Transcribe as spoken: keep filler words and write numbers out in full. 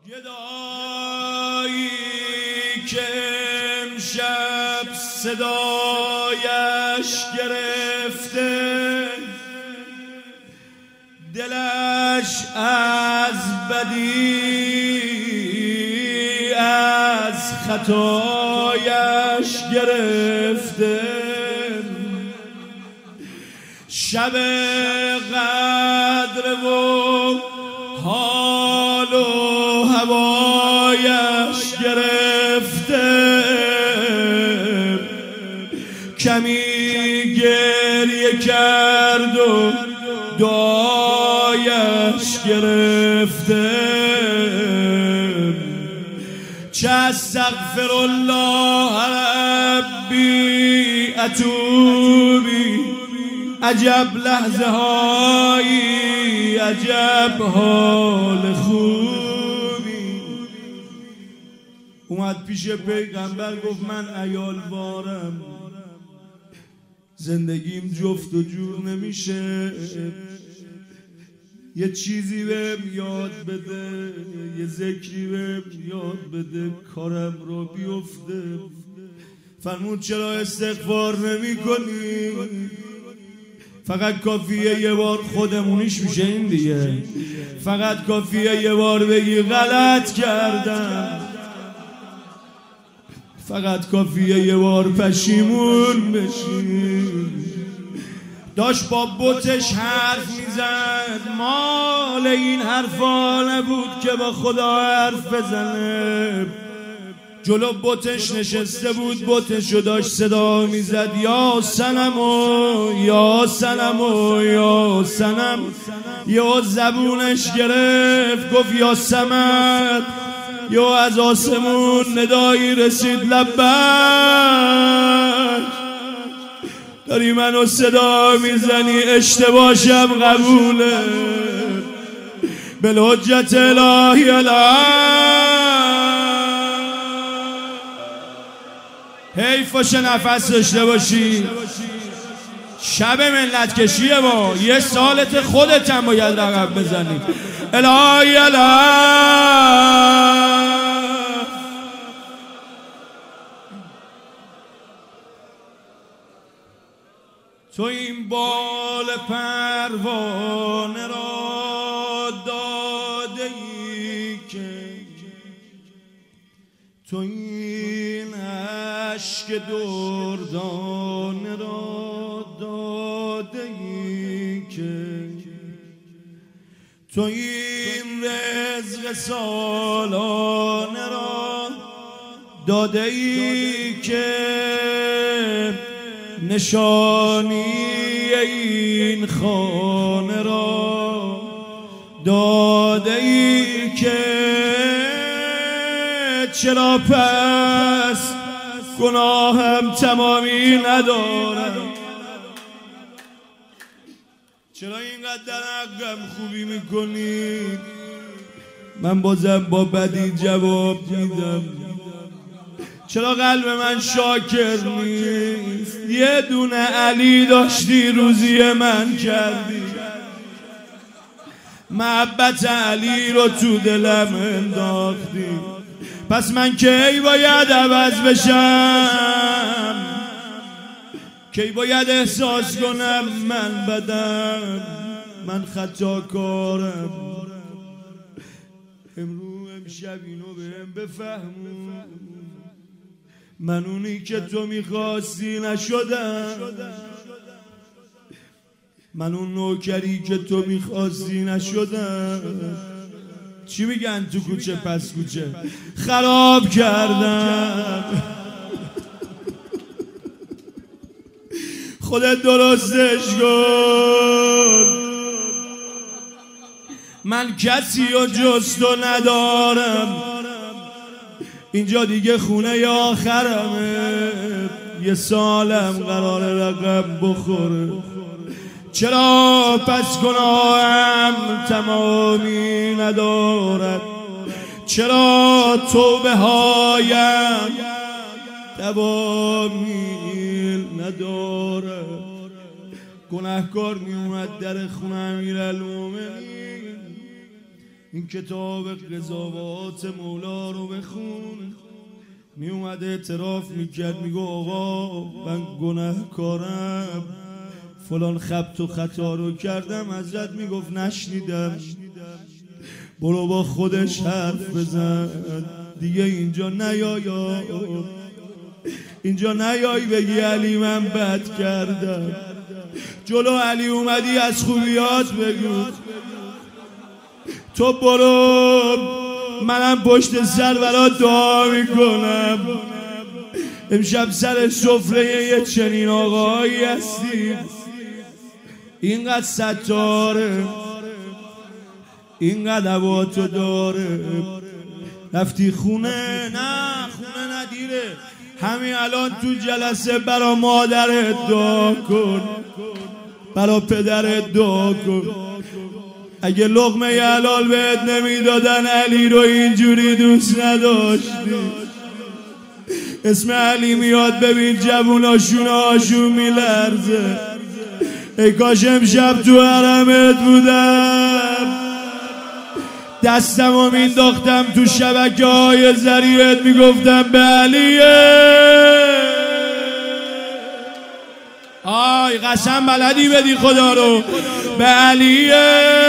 گدایی که امشب صدایش گرفته، دلش از بدی از خطایش گرفته، شب قدر و حال و هوایش گرفته، کمی گریه کرد و دعایش گرفته، چه استغفر الله ربی اتوبی، عجب لحظه هایی عجب حال خوبی. اومد پیش پیغمبر گفت من عیال بارم، زندگیم جفت و جور نمیشه، یه چیزی بهم یاد بده، یه ذکری بهم یاد بده کارم رو بیفته. فرمود چرا استغفار نمی کنی؟ فقط کافیه یه بار خودمونیش میشه این دیگه، فقط کافیه یه بار بگی غلط کردم، فقط کافیه یه بار پشیمون بشی. داشت با بتش حرف میزد، مال این حرفا نبود که با خدا حرف بزنه. جلو بتش نشسته بود، بتشو داشت صدا میزد، یا صنمو یا صنمو یا صنم. یا زبونش گرفت گفت یا صمد. یا از آسمون ندایی رسید لبک، داری منو صدا میزنی، اشتباهشم قبوله، بالحجت الهی الهی. حیف باشه نفس داشته باشی، شب ملت کشیه با یه سالت خودت هم باید رقم بزنی. الهی الهی. تو این بال پروانه را داده ای که، تو این عشق دردانه را داده ای که، تو این رزق سالانه را داده ای که، نشانی این خانه را داده ای که، چرا پس گناهم تمامی ندارم؟ چرا اینقدر حقم خوبی میکنی؟ من بازم با بدی جواب میدم. چرا قلب من شاکر نیست؟ یه دونه علی داشتی روزی من کردی، محبت علی رو تو دلم انداختی، پس من کی باید عوض بشم؟ کی باید احساس کنم من بدم، من خطاکارم؟ امروز امشب اینو بهم بفهمون، من اونی که تو میخواستی نشدم، من اون نوکری که تو میخواستی نشدم. چی میگن تو کوچه پس کوچه؟ خراب کردم. خودت درستش کن، من کسی و جز تو ندارم، اینجا دیگه خونه آخرمه، یه سالم قرار رقم بخوره. چرا پس گناهم تمامی ندارد؟ چرا توبه هایم دوامی ندارد؟ گناهکار می اومد در خونه امیرالمومنین، این کتاب قضاوات مولا رو بخون. می اومده اعتراف میکرد، میگو آقا من گناهکارم، فلان خبط و خطا رو کردم. حضرت میگفت نشنیدم، برو با خودش حرف بزن دیگه. اینجا نیای، اینجا نیای بگی علی من بد کردم. جلو علی اومدی از خوبیات بگو. تو برو، منم پشت سر برات دعا میکنم. امشب سر سفره یه چنین آقایی هستی، اینقدر ستاره، اینقدر عواتو داره. رفتی خونه؟ نه خونه ندیره، همین الان تو جلسه برا مادرت دعا کن، برا پدرت دعا کن. اگه لقمه حلال بهت نمیدادن علی رو اینجوری دوست نداشتی. اسم علی میاد ببین جووناشون هاشون میلرزه. ای کاش امشب تو حرمت بودم، دستمو مینداختم تو شبکه های ذریعت، میگفتم به علیه. آی قسم بلدی بدی خدا رو، به علیه.